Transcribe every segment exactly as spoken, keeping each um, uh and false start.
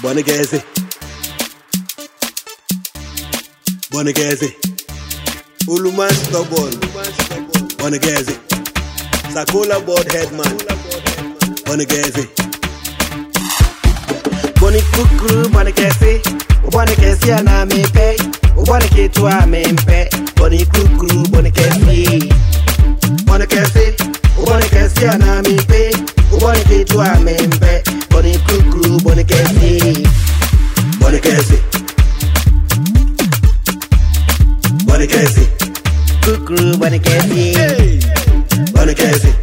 Bonegeze, Bonegeze, Uluman stubborn, Bonegeze, Sakola board headman, Bonegeze, Boni kukru, Bonegeze, Bonegeze ana mepe, Bonegeze tua mempe, Boni kukru, Bonegeze, Bonegeze, Bonegeze ana mepe, Bonegeze tua mempe. Boni kukru, Bonegeze, Bonegeze, Bonegeze, kukru, Bonegeze, Bonegeze,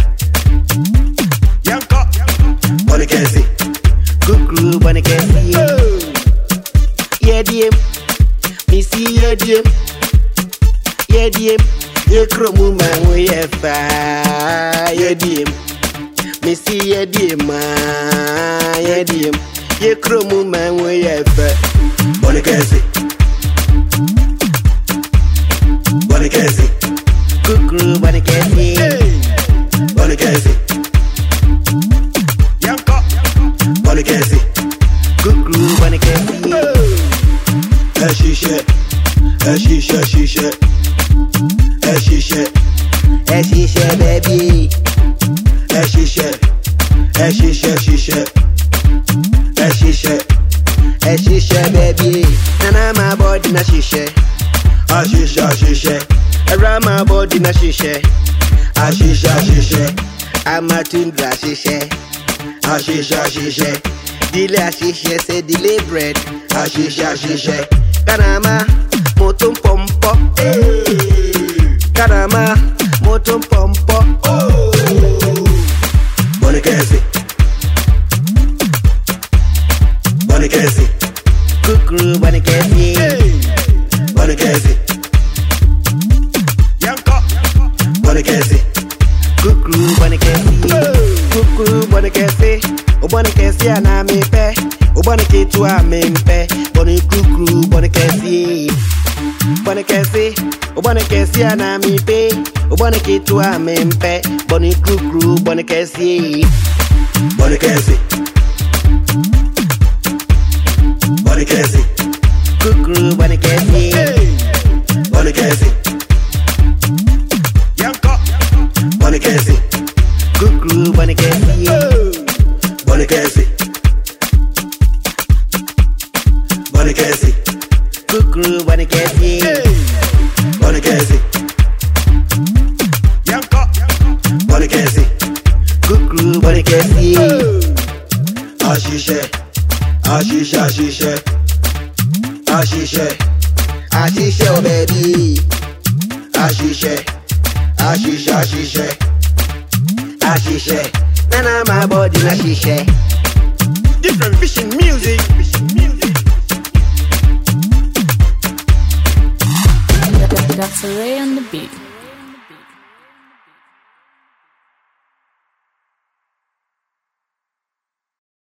Yanko, Bonegeze, kukru, Bonegeze, Yedim, Missy Yedim, Yedim, Yekromu man we efa, Yedim. Missy Yedim, Yedim, Yekromu man we ever. Bonegeze, Bonegeze, kukru, Bonegeze, Bonegeze, Yanko, Bonegeze, kukru, Bonegeze. Eshishe, eshishe, eshishe, eshishe, eshishe, baby. Eshishe, eshishe, eshishe, eshishe, eshishe, baby. Nana my body na shishe, ashishe, ashishe. Around my body na shishe, ashishe, ashishe. I'm a tundra shishe, ashishe, ashishe. Dile ashishe, say dile bread, ashishe, ashishe. Kanama, motum pompo, Kanama, motum pompo. Bonegeze, Bonegeze, kukru, Bonegeze, Bonegeze, Yanko, Bonegeze, kukru, Bonegeze, kukru, Bonegeze, Bonegeze ana mepe, Bonegeze tua mempe, Boni kukru, Bonegeze, Bonegeze, Bonegeze ana mepe, Bonegeze tua mempe, Boni kukru, Bonegeze, Bonegeze, Bonegeze, kukru, Bonegeze, Bonegeze, Yanko, Bonegeze, kukru, Bonegeze, Bonegeze, Bonegeze, kukru, Bonegeze, Bonegeze, Yanko, Bonegeze, kukru, Bonegeze. Ashishe, ashishe, ashishe, ashishe, ashishe, oh baby. Ashishe, ashishe, ashishe, ashishe. Nana my body na shishe. Different vision music. That's a Ray on the beat.